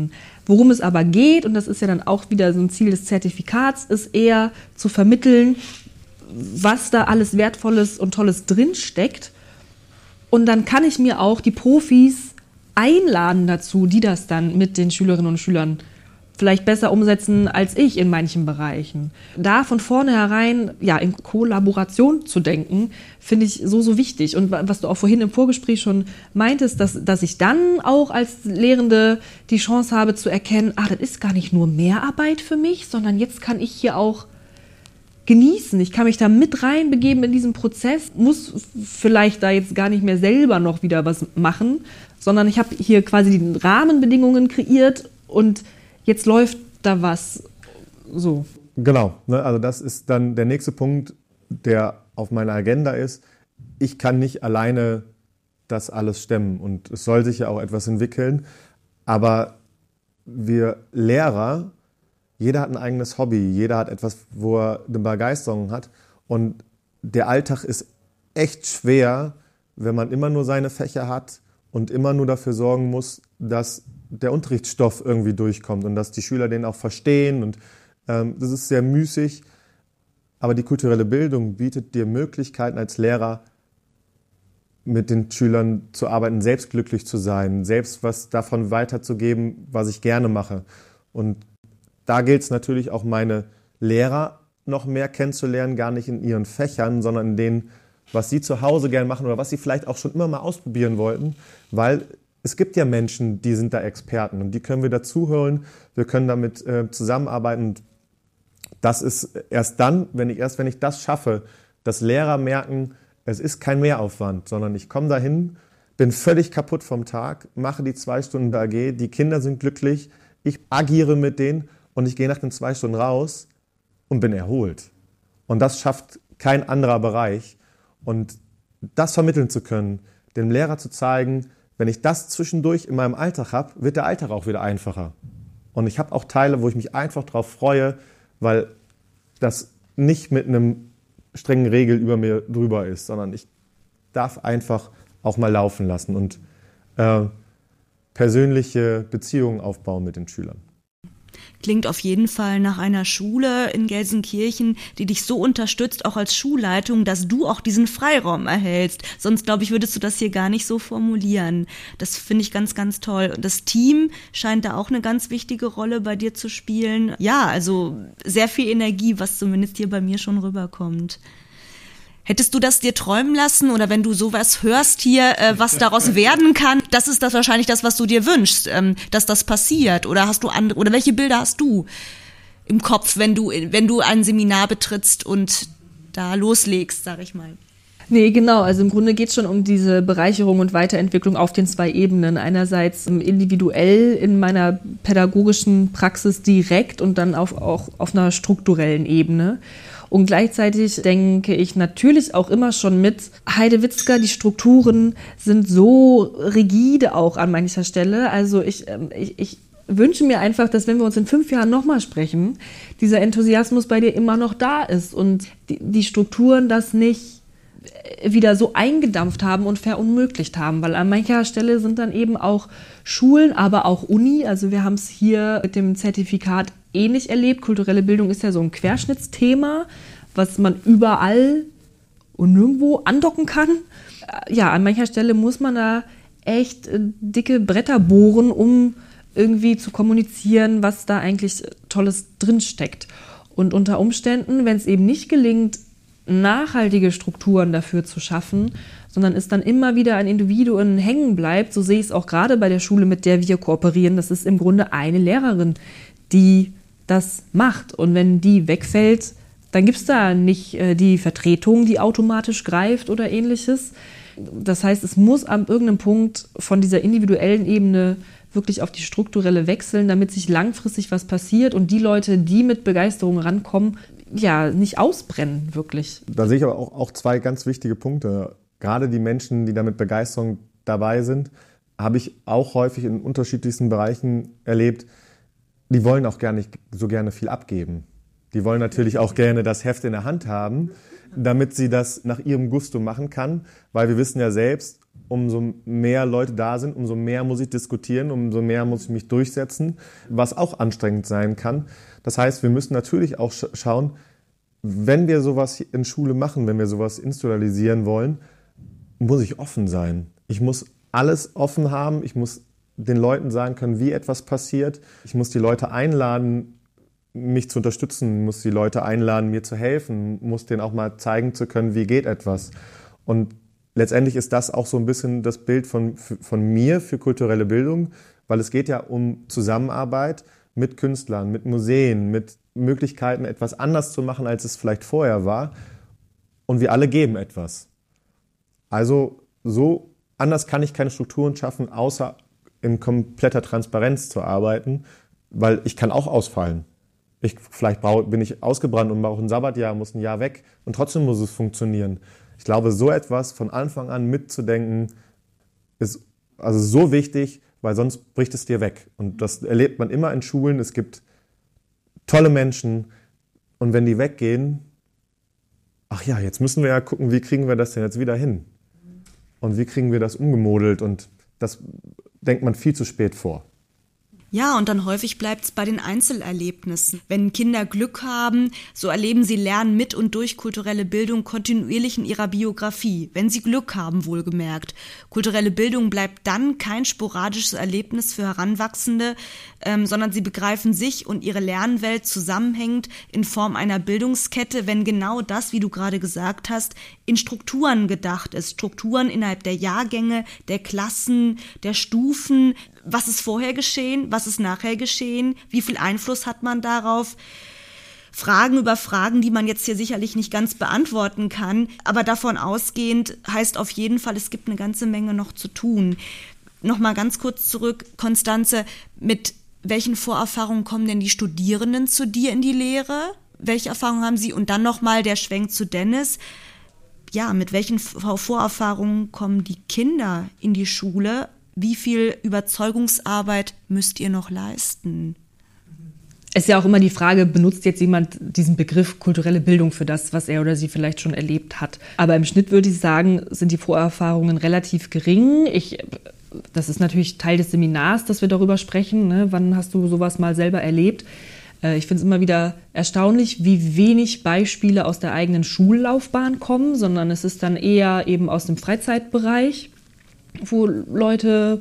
Worum es aber geht, und das ist ja dann auch wieder so ein Ziel des Zertifikats, ist eher zu vermitteln, was da alles Wertvolles und Tolles drinsteckt. Und dann kann ich mir auch die Profis einladen dazu, die das dann mit den Schülerinnen und Schülern vielleicht besser umsetzen als ich in manchen Bereichen. Da von vornherein ja, in Kollaboration zu denken, finde ich so, so wichtig. Und was du auch vorhin im Vorgespräch schon meintest, dass, dass ich dann auch als Lehrende die Chance habe zu erkennen, ah, das ist gar nicht nur Mehrarbeit für mich, sondern jetzt kann ich hier auch genießen. Ich kann mich da mit reinbegeben in diesen Prozess, muss vielleicht da jetzt gar nicht mehr selber noch wieder was machen, sondern ich habe hier quasi die Rahmenbedingungen kreiert und jetzt läuft da was so. Genau, ne, also das ist dann der nächste Punkt, der auf meiner Agenda ist. Ich kann nicht alleine das alles stemmen und es soll sich ja auch etwas entwickeln, aber wir Lehrer, jeder hat ein eigenes Hobby, jeder hat etwas, wo er eine Begeisterung hat und der Alltag ist echt schwer, wenn man immer nur seine Fächer hat und immer nur dafür sorgen muss, dass der Unterrichtsstoff irgendwie durchkommt und dass die Schüler den auch verstehen und ähm, das ist sehr müßig, aber die kulturelle Bildung bietet dir Möglichkeiten als Lehrer mit den Schülern zu arbeiten, selbst glücklich zu sein, selbst was davon weiterzugeben, was ich gerne mache. Und da gilt es natürlich auch, meine Lehrer noch mehr kennenzulernen, gar nicht in ihren Fächern, sondern in denen, was sie zu Hause gerne machen oder was sie vielleicht auch schon immer mal ausprobieren wollten, weil es gibt ja Menschen, die sind da Experten und die können wir dazuholen, wir können damit äh, zusammenarbeiten. Und das ist erst dann, wenn ich, erst wenn ich das schaffe, dass Lehrer merken, es ist kein Mehraufwand, sondern ich komme dahin, bin völlig kaputt vom Tag, mache die zwei Stunden A G, die Kinder sind glücklich, ich agiere mit denen und ich gehe nach den zwei Stunden raus und bin erholt. Und das schafft kein anderer Bereich. Und das vermitteln zu können, dem Lehrer zu zeigen, wenn ich das zwischendurch in meinem Alltag habe, wird der Alltag auch wieder einfacher. Und ich habe auch Teile, wo ich mich einfach drauf freue, weil das nicht mit einem strengen Regel über mir drüber ist, sondern ich darf einfach auch mal laufen lassen und äh, persönliche Beziehungen aufbauen mit den Schülern. Klingt auf jeden Fall nach einer Schule in Gelsenkirchen, die dich so unterstützt, auch als Schulleitung, dass du auch diesen Freiraum erhältst. Sonst, glaube ich, würdest du das hier gar nicht so formulieren. Das finde ich ganz, ganz toll. Und das Team scheint da auch eine ganz wichtige Rolle bei dir zu spielen. Ja, also sehr viel Energie, was zumindest hier bei mir schon rüberkommt. Hättest du das dir träumen lassen oder wenn du sowas hörst hier, äh, was daraus werden kann, das ist das wahrscheinlich das, was du dir wünschst, ähm, dass das passiert? Oder hast du andere, oder welche Bilder hast du im Kopf, wenn du, wenn du ein Seminar betrittst und da loslegst, sag ich mal? Nee, genau. Also im Grunde geht es schon um diese Bereicherung und Weiterentwicklung auf den zwei Ebenen. Einerseits individuell in meiner pädagogischen Praxis direkt und dann auf, auch auf einer strukturellen Ebene. Und gleichzeitig denke ich natürlich auch immer schon mit, Heidewitzka, die Strukturen sind so rigide auch an mancher Stelle. Also ich, ich, ich wünsche mir einfach, dass wenn wir uns in fünf Jahren nochmal sprechen, dieser Enthusiasmus bei dir immer noch da ist und die, die Strukturen das nicht wieder so eingedampft haben und verunmöglicht haben, weil an mancher Stelle sind dann eben auch Schulen, aber auch Uni, also wir haben es hier mit dem Zertifikat ähnlich erlebt. Kulturelle Bildung ist ja so ein Querschnittsthema, was man überall und nirgendwo andocken kann. Ja, an mancher Stelle muss man da echt dicke Bretter bohren, um irgendwie zu kommunizieren, was da eigentlich Tolles drinsteckt. Und unter Umständen, wenn es eben nicht gelingt, nachhaltige Strukturen dafür zu schaffen, sondern es dann immer wieder an Individuen hängen bleibt, so sehe ich es auch gerade bei der Schule, mit der wir kooperieren, das ist im Grunde eine Lehrerin, die das macht. Und wenn die wegfällt, dann gibt es da nicht äh, die Vertretung, die automatisch greift oder ähnliches. Das heißt, es muss an irgendeinem Punkt von dieser individuellen Ebene wirklich auf die strukturelle wechseln, damit sich langfristig was passiert und die Leute, die mit Begeisterung rankommen, ja, nicht ausbrennen, wirklich. Da sehe ich aber auch, auch zwei ganz wichtige Punkte. Gerade die Menschen, die da mit Begeisterung dabei sind, habe ich auch häufig in unterschiedlichsten Bereichen erlebt, die wollen auch gar nicht so gerne viel abgeben. Die wollen natürlich auch gerne das Heft in der Hand haben, damit sie das nach ihrem Gusto machen kann, weil wir wissen ja selbst, umso mehr Leute da sind, umso mehr muss ich diskutieren, umso mehr muss ich mich durchsetzen, was auch anstrengend sein kann. Das heißt, wir müssen natürlich auch sch- schauen, wenn wir sowas in Schule machen, wenn wir sowas institutionalisieren wollen, muss ich offen sein. Ich muss alles offen haben, ich muss den Leuten sagen können, wie etwas passiert. Ich muss die Leute einladen, mich zu unterstützen, muss die Leute einladen, mir zu helfen, muss denen auch mal zeigen zu können, wie geht etwas. Und letztendlich ist das auch so ein bisschen das Bild von, von mir für kulturelle Bildung, weil es geht ja um Zusammenarbeit mit Künstlern, mit Museen, mit Möglichkeiten, etwas anders zu machen, als es vielleicht vorher war. Und wir alle geben etwas. Also so anders kann ich keine Strukturen schaffen, außer in kompletter Transparenz zu arbeiten, weil ich kann auch ausfallen. Ich, vielleicht brauche, bin ich ausgebrannt und brauche ein Sabbatjahr, muss ein Jahr weg und trotzdem muss es funktionieren. Ich glaube, so etwas von Anfang an mitzudenken, ist also so wichtig, weil sonst bricht es dir weg. Und das erlebt man immer in Schulen. Es gibt tolle Menschen und wenn die weggehen, ach ja, jetzt müssen wir ja gucken, wie kriegen wir das denn jetzt wieder hin? Und wie kriegen wir das umgemodelt? Und das denkt man viel zu spät vor. Ja, und dann häufig bleibt es bei den Einzelerlebnissen. Wenn Kinder Glück haben, so erleben sie Lernen mit und durch kulturelle Bildung kontinuierlich in ihrer Biografie. Wenn sie Glück haben, wohlgemerkt. Kulturelle Bildung bleibt dann kein sporadisches Erlebnis für Heranwachsende, ähm, sondern sie begreifen sich und ihre Lernwelt zusammenhängend in Form einer Bildungskette, wenn genau das, wie du gerade gesagt hast, in Strukturen gedacht ist. Strukturen innerhalb der Jahrgänge, der Klassen, der Stufen. Was ist vorher geschehen? Was ist nachher geschehen? Wie viel Einfluss hat man darauf? Fragen über Fragen, die man jetzt hier sicherlich nicht ganz beantworten kann. Aber davon ausgehend heißt auf jeden Fall, es gibt eine ganze Menge noch zu tun. Nochmal ganz kurz zurück, Constanze, mit welchen Vorerfahrungen kommen denn die Studierenden zu dir in die Lehre? Welche Erfahrungen haben sie? Und dann nochmal der Schwenk zu Dennis. Ja, mit welchen Vorerfahrungen kommen die Kinder in die Schule? Wie viel Überzeugungsarbeit müsst ihr noch leisten? Es ist ja auch immer die Frage, benutzt jetzt jemand diesen Begriff kulturelle Bildung für das, was er oder sie vielleicht schon erlebt hat. Aber im Schnitt würde ich sagen, sind die Vorerfahrungen relativ gering. Ich, das ist natürlich Teil des Seminars, dass wir darüber sprechen. Ne? Wann hast du sowas mal selber erlebt? Ich finde es immer wieder erstaunlich, wie wenig Beispiele aus der eigenen Schullaufbahn kommen, sondern es ist dann eher eben aus dem Freizeitbereich, wo Leute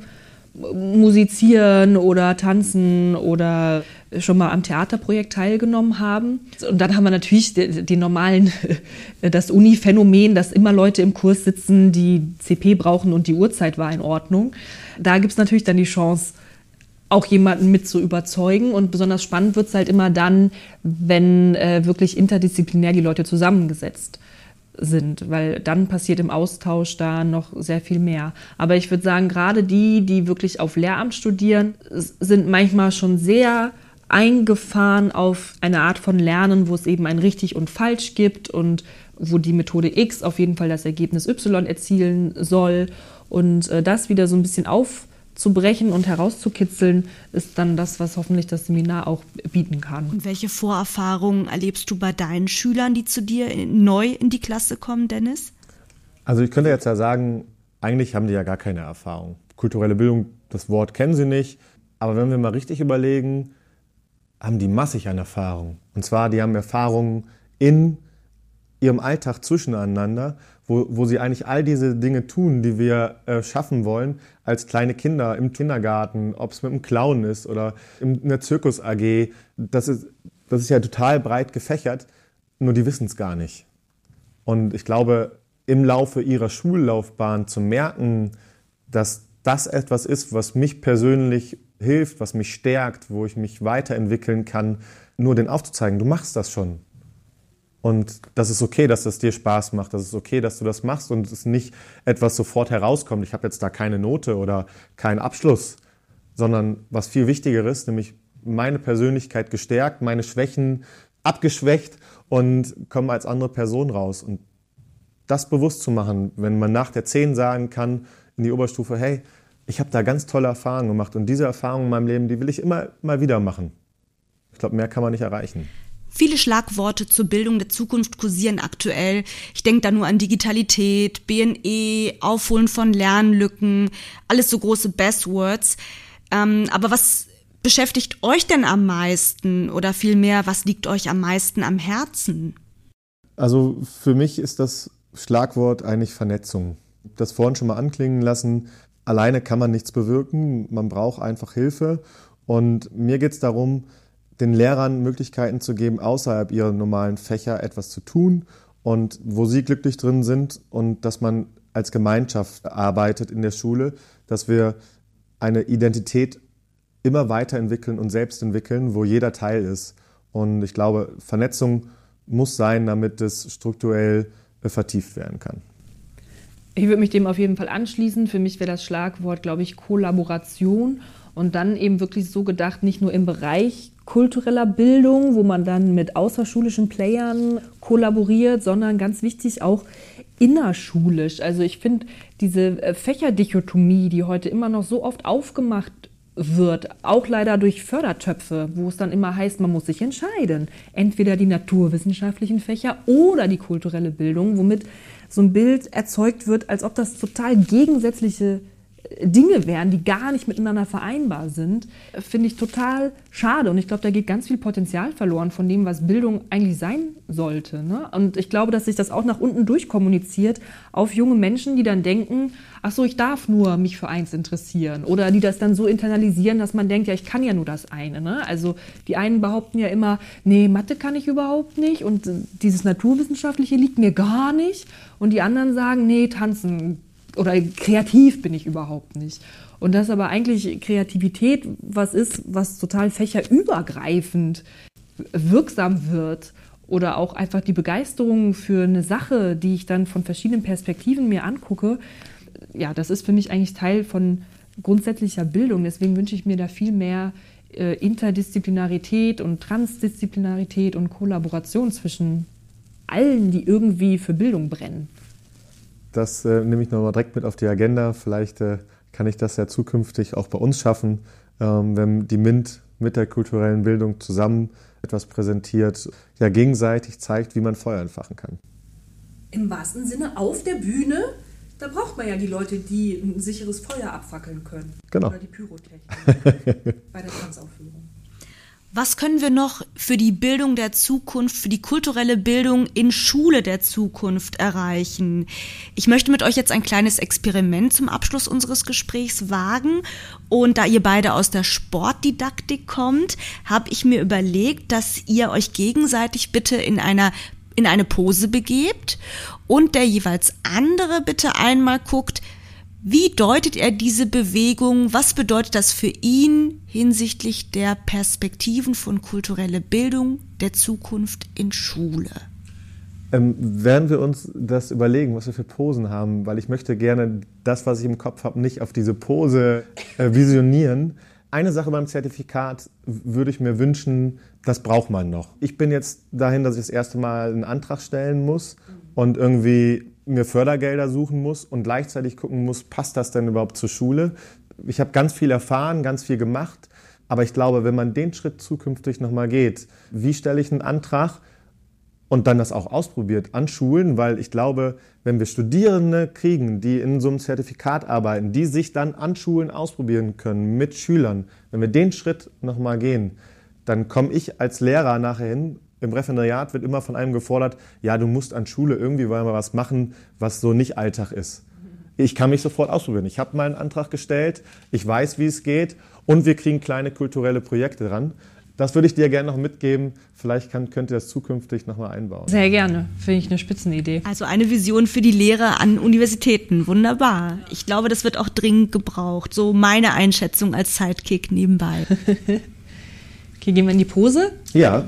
musizieren oder tanzen oder schon mal am Theaterprojekt teilgenommen haben. Und dann haben wir natürlich den normalen, das Uni-Phänomen, dass immer Leute im Kurs sitzen, die C P brauchen und die Uhrzeit war in Ordnung. Da gibt es natürlich dann die Chance, auch jemanden mit zu überzeugen. Und besonders spannend wird es halt immer dann, wenn äh, wirklich interdisziplinär die Leute zusammengesetzt sind, weil dann passiert im Austausch da noch sehr viel mehr. Aber ich würde sagen, gerade die, die wirklich auf Lehramt studieren, sind manchmal schon sehr eingefahren auf eine Art von Lernen, wo es eben ein richtig und falsch gibt und wo die Methode X auf jeden Fall das Ergebnis Y erzielen soll. Und äh, das wieder so ein bisschen aufzubrechen und herauszukitzeln, ist dann das, was hoffentlich das Seminar auch bieten kann. Und welche Vorerfahrungen erlebst du bei deinen Schülern, die zu dir neu in die Klasse kommen, Dennis? Also ich könnte jetzt ja sagen, eigentlich haben die ja gar keine Erfahrung. Kulturelle Bildung, das Wort kennen sie nicht. Aber wenn wir mal richtig überlegen, haben die massig an Erfahrung. Und zwar, die haben Erfahrungen in ihrem Alltag zwischeneinander, wo, wo sie eigentlich all diese Dinge tun, die wir äh, schaffen wollen, als kleine Kinder im Kindergarten, ob es mit einem Clown ist oder in der Zirkus-A G. Das ist, das ist ja total breit gefächert, nur die wissen es gar nicht. Und ich glaube, im Laufe ihrer Schullaufbahn zu merken, dass das etwas ist, was mich persönlich hilft, was mich stärkt, wo ich mich weiterentwickeln kann, nur den aufzuzeigen, du machst das schon. Und das ist okay, dass das dir Spaß macht, das ist okay, dass du das machst und es nicht etwas sofort herauskommt, ich habe jetzt da keine Note oder keinen Abschluss, sondern was viel wichtiger ist, nämlich meine Persönlichkeit gestärkt, meine Schwächen abgeschwächt und komme als andere Person raus. Und das bewusst zu machen, wenn man nach der zehn sagen kann in die Oberstufe, hey, ich habe da ganz tolle Erfahrungen gemacht und diese Erfahrungen in meinem Leben, die will ich immer mal wieder machen. Ich glaube, mehr kann man nicht erreichen. Viele Schlagworte zur Bildung der Zukunft kursieren aktuell. Ich denke da nur an Digitalität, B N E, Aufholen von Lernlücken, alles so große Buzzwords. Ähm, aber was beschäftigt euch denn am meisten oder vielmehr, was liegt euch am meisten am Herzen? Also für mich ist das Schlagwort eigentlich Vernetzung. Das vorhin schon mal anklingen lassen. Alleine kann man nichts bewirken, man braucht einfach Hilfe. Und mir geht es darum, den Lehrern Möglichkeiten zu geben, außerhalb ihrer normalen Fächer etwas zu tun und wo sie glücklich drin sind und dass man als Gemeinschaft arbeitet in der Schule, dass wir eine Identität immer weiterentwickeln und selbst entwickeln, wo jeder Teil ist. Und ich glaube, Vernetzung muss sein, damit es strukturell vertieft werden kann. Ich würde mich dem auf jeden Fall anschließen. Für mich wäre das Schlagwort, glaube ich, Kollaboration. Und dann eben wirklich so gedacht, nicht nur im Bereich kultureller Bildung, wo man dann mit außerschulischen Playern kollaboriert, sondern ganz wichtig auch innerschulisch. Also ich finde diese Fächerdichotomie, die heute immer noch so oft aufgemacht wird, auch leider durch Fördertöpfe, wo es dann immer heißt, man muss sich entscheiden. Entweder die naturwissenschaftlichen Fächer oder die kulturelle Bildung, womit so ein Bild erzeugt wird, als ob das total gegensätzliche Dinge wären, die gar nicht miteinander vereinbar sind, finde ich total schade. Und ich glaube, da geht ganz viel Potenzial verloren von dem, was Bildung eigentlich sein sollte. Ne? Und ich glaube, dass sich das auch nach unten durchkommuniziert auf junge Menschen, die dann denken, ach so, ich darf nur mich für eins interessieren. Oder die das dann so internalisieren, dass man denkt, ja, ich kann ja nur das eine. Ne? Also die einen behaupten ja immer, nee, Mathe kann ich überhaupt nicht und dieses Naturwissenschaftliche liegt mir gar nicht. Und die anderen sagen, nee, Tanzen oder kreativ bin ich überhaupt nicht. Und dass aber eigentlich Kreativität was ist, was total fächerübergreifend wirksam wird oder auch einfach die Begeisterung für eine Sache, die ich dann von verschiedenen Perspektiven mir angucke, ja, das ist für mich eigentlich Teil von grundsätzlicher Bildung. Deswegen wünsche ich mir da viel mehr äh, Interdisziplinarität und Transdisziplinarität und Kollaboration zwischen allen, die irgendwie für Bildung brennen. Das äh, nehme ich nochmal direkt mit auf die Agenda. Vielleicht äh, kann ich das ja zukünftig auch bei uns schaffen, ähm, wenn die MINT mit der kulturellen Bildung zusammen etwas präsentiert, ja gegenseitig zeigt, wie man Feuer entfachen kann. Im wahrsten Sinne auf der Bühne, da braucht man ja die Leute, die ein sicheres Feuer abfackeln können. Genau. Oder die Pyrotechnik bei der Tanzaufführung. Was können wir noch für die Bildung der Zukunft, für die kulturelle Bildung in Schule der Zukunft erreichen? Ich möchte mit euch jetzt ein kleines Experiment zum Abschluss unseres Gesprächs wagen. Und da ihr beide aus der Sportdidaktik kommt, habe ich mir überlegt, dass ihr euch gegenseitig bitte in einer in eine Pose begebt und der jeweils andere bitte einmal guckt, wie deutet er diese Bewegung? Was bedeutet das für ihn hinsichtlich der Perspektiven von kultureller Bildung der Zukunft in Schule? Ähm, werden wir uns das überlegen, was wir für Posen haben, weil ich möchte gerne das, was ich im Kopf habe, nicht auf diese Pose äh, visionieren. Eine Sache beim Zertifikat würde ich mir wünschen, das braucht man noch. Ich bin jetzt dahin, dass ich das erste Mal einen Antrag stellen muss und irgendwie mir Fördergelder suchen muss und gleichzeitig gucken muss, passt das denn überhaupt zur Schule? Ich habe ganz viel erfahren, ganz viel gemacht, aber ich glaube, wenn man den Schritt zukünftig nochmal geht, wie stelle ich einen Antrag und dann das auch ausprobiert an Schulen, weil ich glaube, wenn wir Studierende kriegen, die in so einem Zertifikat arbeiten, die sich dann an Schulen ausprobieren können mit Schülern, wenn wir den Schritt nochmal gehen, dann komme ich als Lehrer nachher hin. Im Referendariat wird immer von einem gefordert, ja, du musst an Schule irgendwie mal was machen, was so nicht Alltag ist. Ich kann mich sofort ausprobieren. Ich habe mal einen Antrag gestellt, ich weiß, wie es geht und wir kriegen kleine kulturelle Projekte ran. Das würde ich dir gerne noch mitgeben. Vielleicht kann, könnt ihr das zukünftig nochmal einbauen. Sehr gerne. Finde ich eine Spitzenidee. Also eine Vision für die Lehre an Universitäten. Wunderbar. Ich glaube, das wird auch dringend gebraucht. So meine Einschätzung als Sidekick nebenbei. Okay, gehen wir in die Pose? Ja.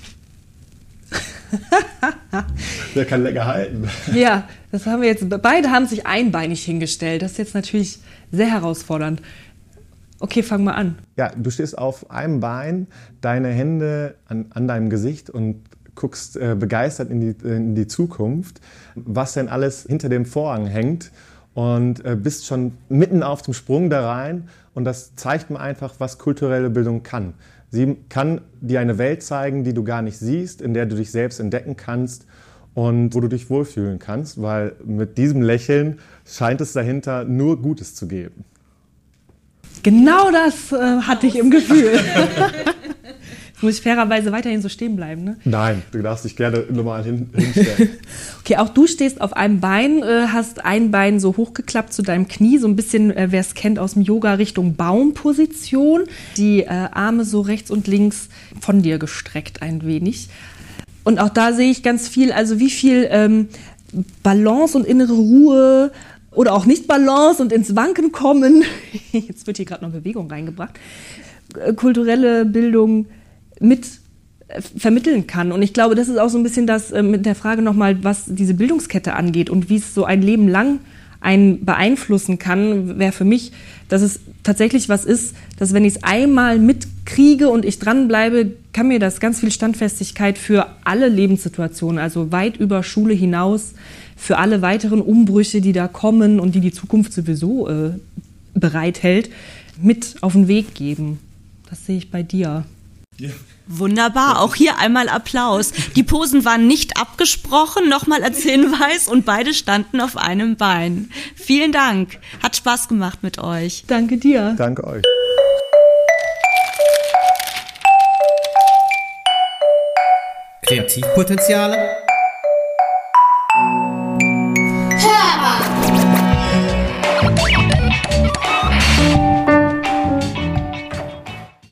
Der kann länger halten. Ja, das haben wir jetzt. Beide haben sich einbeinig hingestellt. Das ist jetzt natürlich sehr herausfordernd. Okay, fang mal an. Ja, du stehst auf einem Bein, deine Hände an, an deinem Gesicht und guckst äh, begeistert in die, in die Zukunft, was denn alles hinter dem Vorhang hängt und äh, bist schon mitten auf dem Sprung da rein und das zeigt mir einfach, was kulturelle Bildung kann. Sie kann dir eine Welt zeigen, die du gar nicht siehst, in der du dich selbst entdecken kannst und wo du dich wohlfühlen kannst, weil mit diesem Lächeln scheint es dahinter nur Gutes zu geben. Genau das äh, hatte ich im Gefühl. Jetzt muss ich fairerweise weiterhin so stehen bleiben, ne? Nein, du darfst dich gerne normal hin, hinstellen. Okay, auch du stehst auf einem Bein, äh, hast ein Bein so hochgeklappt zu deinem Knie, so ein bisschen, äh, wer es kennt, aus dem Yoga Richtung Baumposition. Die äh, Arme so rechts und links von dir gestreckt ein wenig. Und auch da sehe ich ganz viel, also wie viel ähm, Balance und innere Ruhe oder auch nicht Balance und ins Wanken kommen. Jetzt wird hier gerade noch Bewegung reingebracht. Äh, kulturelle Bildung mit äh, vermitteln kann. Und ich glaube, das ist auch so ein bisschen das äh, mit der Frage nochmal, was diese Bildungskette angeht und wie es so ein Leben lang einen beeinflussen kann, wäre für mich, dass es tatsächlich was ist, dass wenn ich es einmal mitkriege und ich dranbleibe, kann mir das ganz viel Standfestigkeit für alle Lebenssituationen, also weit über Schule hinaus, für alle weiteren Umbrüche, die da kommen und die die Zukunft sowieso äh, bereithält, mit auf den Weg geben. Das sehe ich bei dir. Ja. Wunderbar, auch hier einmal Applaus. Die Posen waren nicht abgesprochen, nochmal als Hinweis, und beide standen auf einem Bein. Vielen Dank, hat Spaß gemacht mit euch. Danke dir. Danke euch. Kreativpotenziale